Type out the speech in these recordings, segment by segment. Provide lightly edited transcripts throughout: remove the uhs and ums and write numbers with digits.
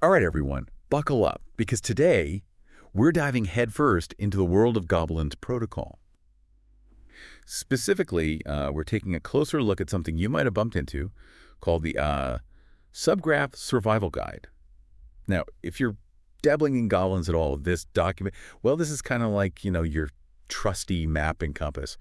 All right, everyone, buckle up, because today we're diving headfirst into the world of Goblin's protocol. Specifically, we're taking a closer look at something you might have bumped into called the Subgraph Survival Guide. Now, if you're dabbling in Goblins at all, this document, well, this is kind of like, your trusty map and compass,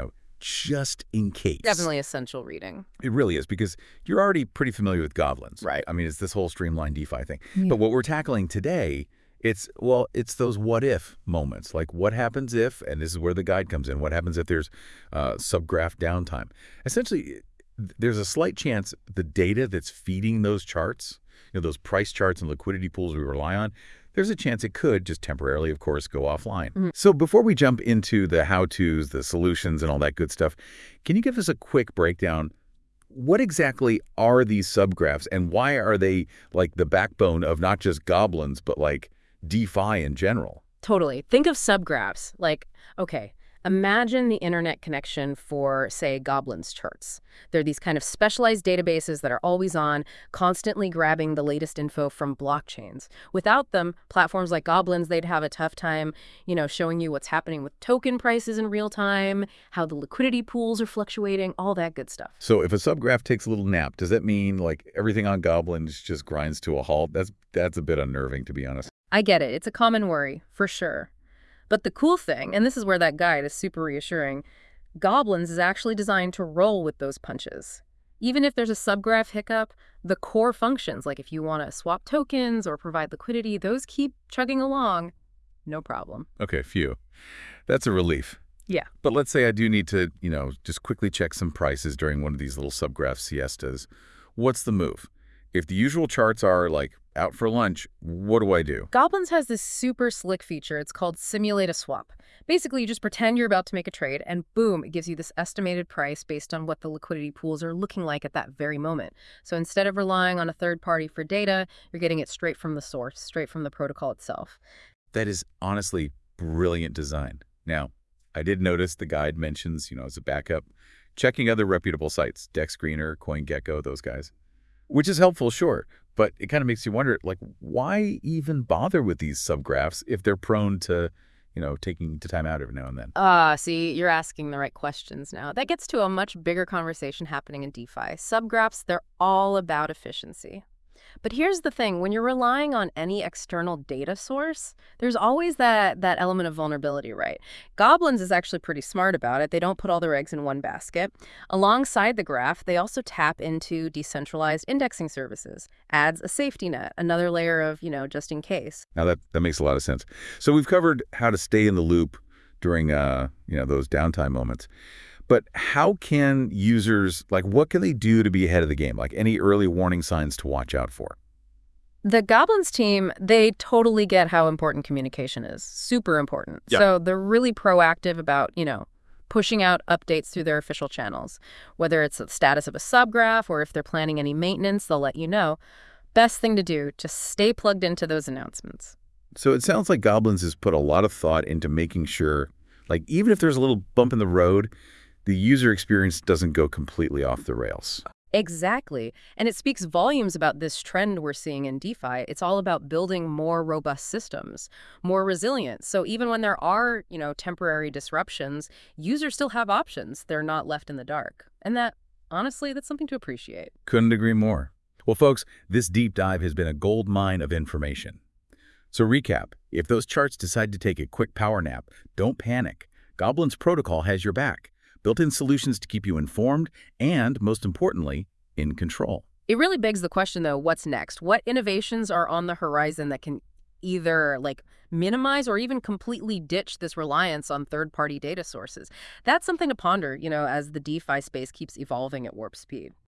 just in case. Definitely essential reading. It really is, because you're already pretty familiar with Goblins. Right. I mean, it's this whole streamlined DeFi thing. Yeah. But what we're tackling today, it's those what-if moments. Like, what happens if, and this is where the guide comes in, what happens if there's subgraph downtime? Essentially, there's a slight chance the data that's feeding those charts, those price charts and liquidity pools we rely on, there's a chance it could just temporarily, of course, go offline. So before we jump into the how-tos, the solutions, and all that good stuff, can you give us a quick breakdown? What exactly are these subgraphs, and why are they like the backbone of not just Goblins, but like DeFi in general? Totally. Think of subgraphs. Like, okay, imagine the internet connection for, say, Goblins charts. They're these kind of specialized databases that are always on, constantly grabbing the latest info from blockchains. Without them, platforms like Goblins, they'd have a tough time, showing you what's happening with token prices in real time, how the liquidity pools are fluctuating, all that good stuff. So if a subgraph takes a little nap, does that mean like everything on Goblins just grinds to a halt? That's a bit unnerving, to be honest. I get it. It's a common worry, for sure. But the cool thing, and this is where that guide is super reassuring, Goblins is actually designed to roll with those punches. Even if there's a subgraph hiccup, the core functions, like if you want to swap tokens or provide liquidity, those keep chugging along. No problem. Okay, phew. That's a relief. Yeah. But let's say I do need to, just quickly check some prices during one of these little subgraph siestas. What's the move? If the usual charts are like out for lunch, what do I do? Goblins has this super slick feature. It's called Simulate a Swap. Basically, you just pretend you're about to make a trade, and boom, it gives you this estimated price based on what the liquidity pools are looking like at that very moment. So instead of relying on a third party for data, you're getting it straight from the source, straight from the protocol itself. That is honestly brilliant design. Now, I did notice the guide mentions, as a backup, checking other reputable sites, DexScreener, CoinGecko, those guys. Which is helpful, sure, but it kind of makes you wonder, like, why even bother with these subgraphs if they're prone to, taking the time out every now and then? See, you're asking the right questions now. That gets to a much bigger conversation happening in DeFi. Subgraphs, they're all about efficiency. But here's the thing, when you're relying on any external data source, there's always that element of vulnerability, right? Goblins is actually pretty smart about it. They don't put all their eggs in one basket. Alongside the graph, they also tap into decentralized indexing services, adds a safety net, another layer of, just in case. Now that makes a lot of sense. So we've covered how to stay in the loop during, those downtime moments. But how can users, what can they do to be ahead of the game? Like any early warning signs to watch out for? The Goblins team, they totally get how important communication is. Super important. Yeah. So they're really proactive about, pushing out updates through their official channels. Whether it's the status of a subgraph or if they're planning any maintenance, they'll let you know. Best thing to do, just stay plugged into those announcements. So it sounds like Goblins has put a lot of thought into making sure, even if there's a little bump in the road, the user experience doesn't go completely off the rails. Exactly. And it speaks volumes about this trend we're seeing in DeFi. It's all about building more robust systems, more resilient. So even when there are, temporary disruptions, users still have options. They're not left in the dark. And that, honestly, that's something to appreciate. Couldn't agree more. Well, folks, this deep dive has been a gold mine of information. So recap, if those charts decide to take a quick power nap, don't panic. Goblin's protocol has your back. Built-in solutions to keep you informed and, most importantly, in control. It really begs the question, though, what's next? What innovations are on the horizon that can either minimize or even completely ditch this reliance on third-party data sources? That's something to ponder, as the DeFi space keeps evolving at warp speed.